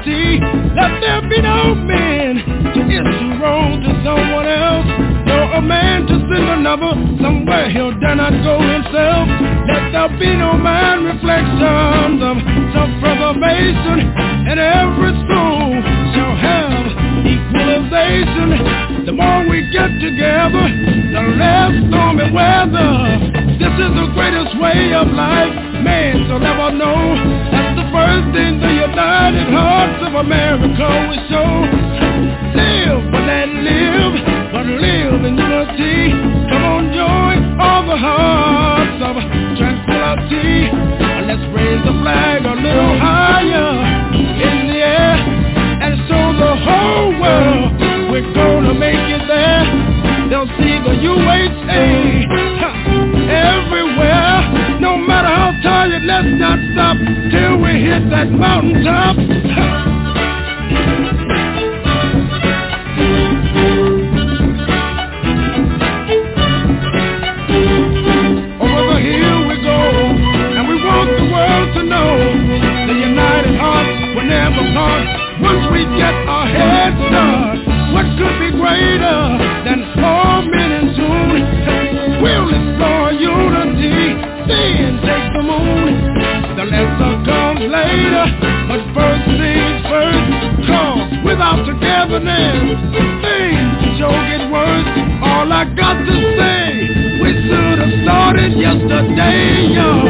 unity. Let there be no man to issue wrong to someone else, nor a man to send another somewhere he'll dare not go himself. Let there be no man reflections of self-preservation, and every soul shall have equalization. The more we get together, the less stormy weather. This is the greatest way of life man shall ever know. That's the first thing the United Hearts of America will show. Live, but let live, but live in unity. Come on, join all the hearts of tranquility. Let's raise the flag a little higher in the air and show the whole world we're gonna make it there. They'll see the UHA everywhere. No matter how tired, let's not stop till we hit that mountaintop. Over the hill we go, and we want the world to know the United Hearts will never part. Once we get our head start, what could be greater than 4 minutes soon? We'll explore unity, then take the moon. The lesson comes later, but first things first. Cause without togetherness, things sure get worse. All I got to say, we should have started yesterday, y'all.